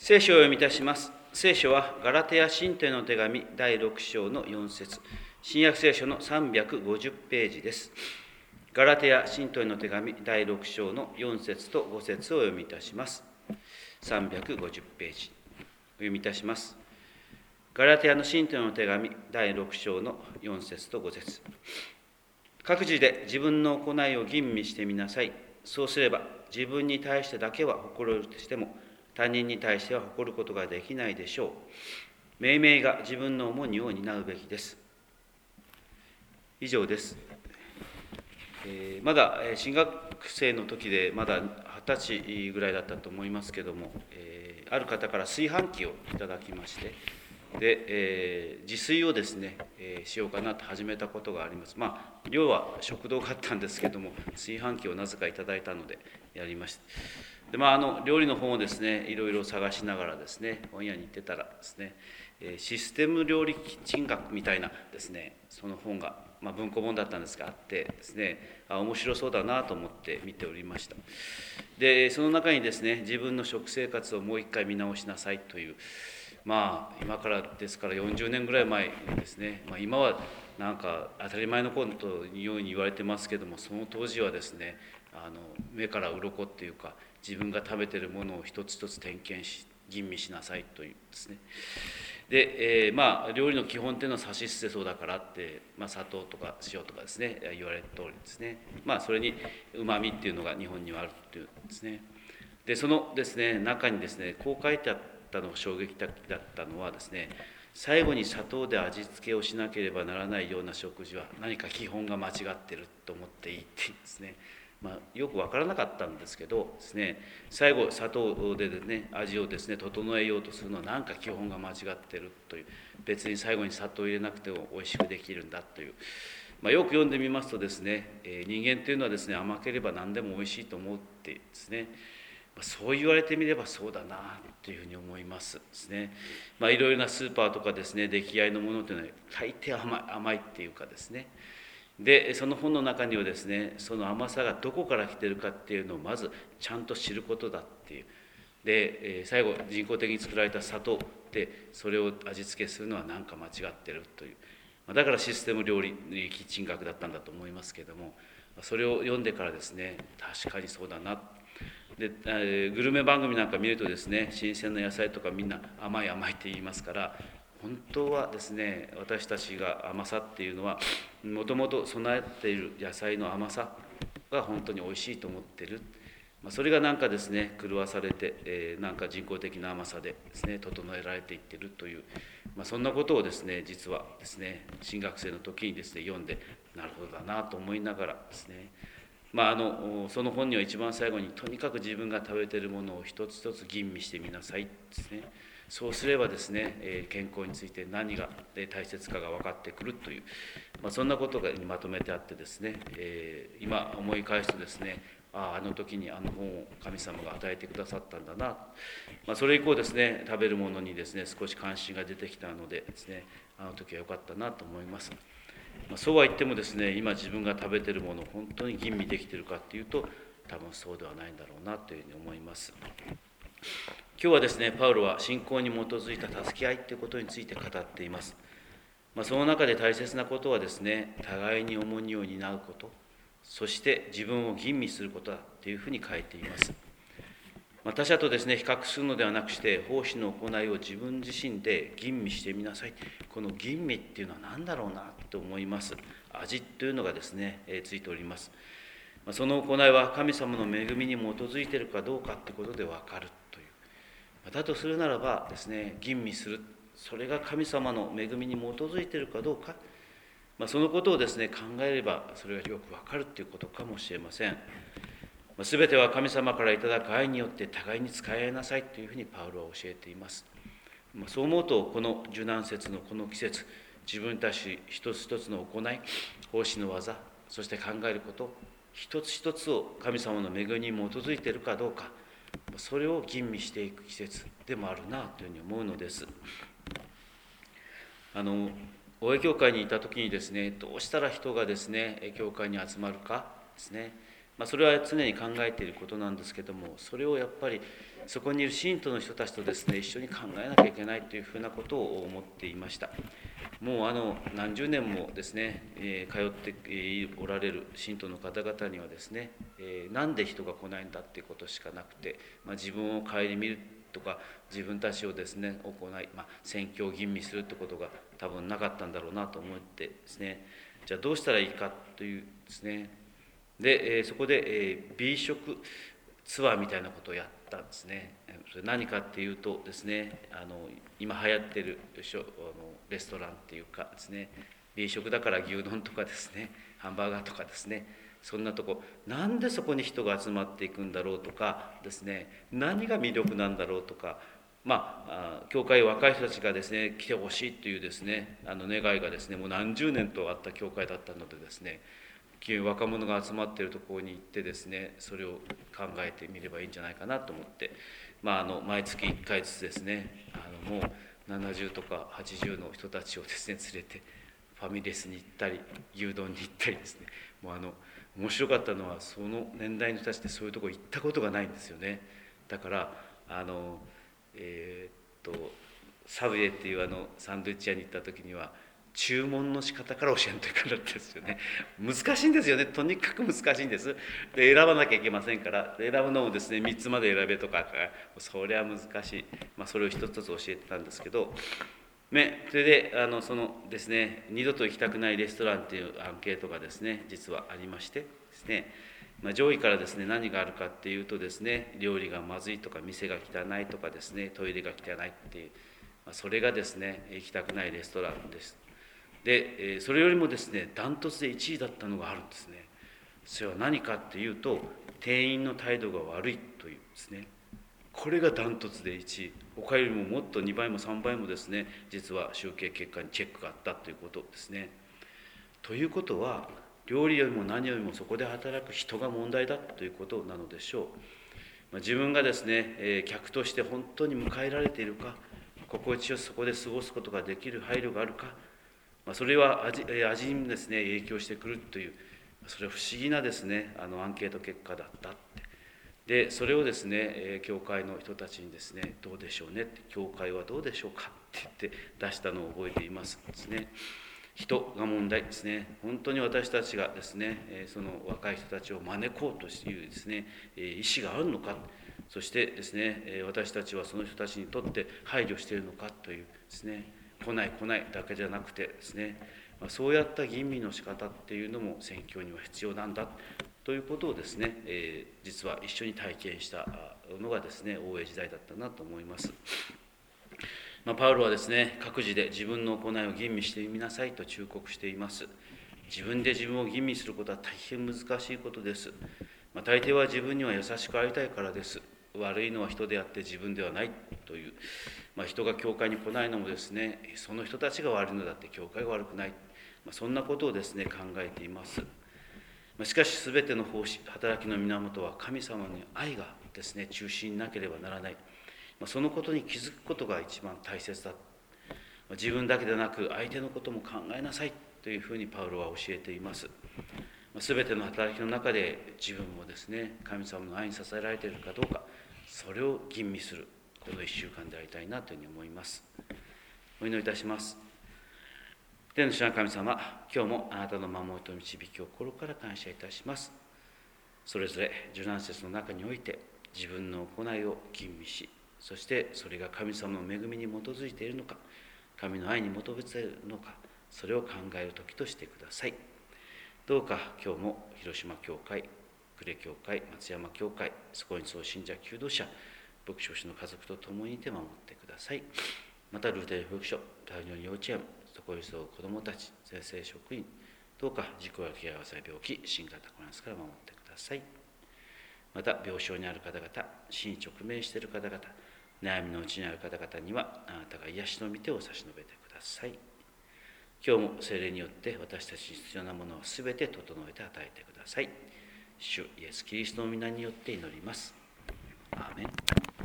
聖書を読みいたします。聖書はガラテヤ信徒への手紙第6章の4節、新約聖書の350ページです。ガラテヤ信徒への手紙第6章の4節と5節を読みいたします。350ページお読みいたします。ガラテヤの信徒への手紙第6章の4節と5節、各自で自分の行いを吟味してみなさい。そうすれば自分に対してだけは誇れるとしても、他人に対しては誇ることができないでしょう。命名が自分の重荷を担うべきです。以上です。まだ新学生の時でまだ20歳ぐらいだったと思いますけども、ある方から炊飯器をいただきまして、で、自炊をですね、しようかなと始めたことがあります。寮は食堂があったんですけども、炊飯器をなぜかいただいたのでやりました。で料理の本をですね、いろいろ探しながらですね、本屋に行ってたらですね、システム料理キッチン学みたいなですね、その本が、文庫本だったんですがあってですね、面白そうだなと思って見ておりました。で、その中にですね、自分の食生活をもう一回見直しなさいという、今からですから40年ぐらい前ですね、今はなんか当たり前のことのように言われてますけども、その当時はですね、目から鱗っていうか、自分が食べてるものを一つ一つ点検し吟味しなさいというですね。で、料理の基本っていうのはさしすせそうだからって、砂糖とか塩とかですね言われる通りですね、それにうまみっていうのが日本にはあるっていうですね。でそのですね中にですねこう書いてあったのが衝撃的だったのはですね、最後に砂糖で味付けをしなければならないような食事は何か基本が間違ってると思っていいっていうんですね。よく分からなかったんですけどですね、最後砂糖でね味をですね整えようとするのは何か基本が間違ってるという、別に最後に砂糖を入れなくても美味しくできるんだという、よく読んでみますとですね、人間というのはですね甘ければ何でも美味しいと思うってですね、そう言われてみればそうだなというふうに思いますですね。いろいろなスーパーとかですね出来合いのものというのは大抵甘いっていうかですね、でその本の中にはですね、その甘さがどこから来てるかっていうのをまずちゃんと知ることだっていう。で最後人工的に作られた砂糖でそれを味付けするのは何か間違ってるという、だからシステム料理キッチン学だったんだと思いますけれども、それを読んでからですね、確かにそうだな。でグルメ番組なんか見るとですね、新鮮な野菜とかみんな甘い甘いって言いますから、本当はですね私たちが甘さっていうのはもともと備えている野菜の甘さが本当においしいと思ってる、それがなんかですね狂わされて、なんか人工的な甘さでですね整えられていってるという、そんなことをですね実はですね新学生の時にですね読んで、なるほどだなと思いながらですね、その本には一番最後にとにかく自分が食べているものを一つ一つ吟味してみなさいですね。そうすればですね健康について何が大切かが分かってくるという、そんなことがまとめてあってですね、今思い返すとですね、あの時にあの本を神様が与えてくださったんだな、それ以降ですね食べるものにですね少し関心が出てきたのでですね、あの時は良かったなと思います。そうは言ってもですね、今自分が食べてるものを本当に吟味できてるかっていうと多分そうではないんだろうなというふうに思います。今日はですねパウロは信仰に基づいた助け合いということについて語っています。その中で大切なことはですね、互いに重荷を担うこと、そして自分を吟味することだというふうに書いています。他者とですね比較するのではなくして、奉仕の行いを自分自身で吟味してみなさい。この吟味っていうのは何だろうなと思います。味というのがですねついております。その行いは神様の恵みに基づいているかどうかってことで分かるという。だとするならばですね、吟味する、それが神様の恵みに基づいているかどうか、そのことをですね考えればそれがよく分かるということかもしれません。全ては神様からいただく愛によって互いに使い合いなさいというふうにパウロは教えています。そう思うと、この受難節のこの季節、自分たち一つ一つの行い、奉仕の技、そして考えること、一つ一つを神様の恵みに基づいているかどうか、それを吟味していく季節でもあるなというふうに思うのです。大江教会にいた時にですね、どうしたら人がですね教会に集まるかですね、 それは常に考えていることなんですけども、それをやっぱりそこにいる信徒の人たちとですね、一緒に考えなきゃいけないというふうなことを思っていました。もう何十年もですね、通っておられる信徒の方々にはですね、なんで人が来ないんだっていうことしかなくて、自分を顧みるとか、自分たちをですね行い、宣教吟味するってことが多分なかったんだろうなと思ってですね、じゃあどうしたらいいかというですね、でそこで B 食ツアーみたいなことをやったんですね。それ何かっていうとですね、今流行ってるレストランっていうかですね、 B 食だから牛丼とかですね、ハンバーガーとかですね、そんなとこ、なんでそこに人が集まっていくんだろうとかですね、何が魅力なんだろうとか、教会若い人たちがですね来てほしいというですね願いがですねもう何十年とあった教会だったのでですね、若者が集まっているところに行ってですね、それを考えてみればいいんじゃないかなと思って、毎月1回ずつですね、もう70とか80の人たちをですね連れてファミレスに行ったり牛丼に行ったりですね、もう面白かったのはその年代の人たちってそういうところ行ったことがないんですよね。だからサブウェイっていうサンドイッチ屋に行った時には注文の仕方から教えんといかんだったんですよね。難しいんですよね。とにかく難しいんです。で選ばなきゃいけませんから、選ぶのもですね3つまで選べとか、それは難しい、それを一つ一つ教えてたんですけど、それでそのですね二度と行きたくないレストランっていうアンケートがですね実はありましてですね、上位からですね何があるかっていうとですね、料理がまずいとか店が汚いとかですね、トイレが汚いっていう、それがですね行きたくないレストランです。でそれよりもですねダントツで1位だったのがあるんですね。それは何かっていうと、店員の態度が悪いというですね、これがダントツで1位、他よりももっと2倍も3倍もですね実は集計結果にチェックがあったということですね。ということは料理よりも何よりもそこで働く人が問題だということなのでしょう。自分がですね客として本当に迎えられているか、心地よくそこで過ごすことができる配慮があるか、それは味にですね影響してくるという、それは不思議なですねアンケート結果だったって。でそれをですね教会の人たちにですねどうでしょうねって、教会はどうでしょうかって言って出したのを覚えていますですね。人が問題ですね。本当に私たちがですねその若い人たちを招こうというですね意思があるのか、そしてですね私たちはその人たちにとって配慮しているのかというですね、来ないだけじゃなくてですね、そうやった吟味の仕方っていうのも宣教には必要なんだということをですね実は一緒に体験したのがですね大江時代だったなと思います。パウロはですね各自で自分の行いを吟味してみなさいと忠告しています。自分で自分を吟味することは大変難しいことです。大抵は自分には優しくありたいからです。悪いのは人であって自分ではないという、人が教会に来ないのもですねその人たちが悪いのだって教会が悪くない、そんなことをですね考えています。しかし全ての奉仕働きの源は神様に愛がですね中心になければならない、そのことに気づくことが一番大切だ。自分だけでなく相手のことも考えなさいというふうにパウロは教えています。全ての働きの中で自分もですね神様の愛に支えられているかどうか、それを吟味するこの1週間でありたいなというふうに思います。お祈りいたします。天の主な神様、今日もあなたの守りと導きを心から感謝いたします。それぞれ受難節の中において自分の行いを吟味し、そしてそれが神様の恵みに基づいているのか、神の愛に基づいているのか、それを考える時としてください。どうか今日も広島教会、呉教会、松山教会、そこに総信者求道者、牧師の家族と共にいて守ってください。またルーテル保育所、大日本幼稚園、そこに住む子どもたち、先生職員、どうか事故や怪我や病気、新型コロナから守ってください。また病床にある方々、死に直面している方々、悩みのうちにある方々にはあなたが癒しの御手を差し伸べてください。今日も聖霊によって私たちに必要なものをすべて整えて与えてください。主イエス・キリストの皆によって祈ります。アーメン。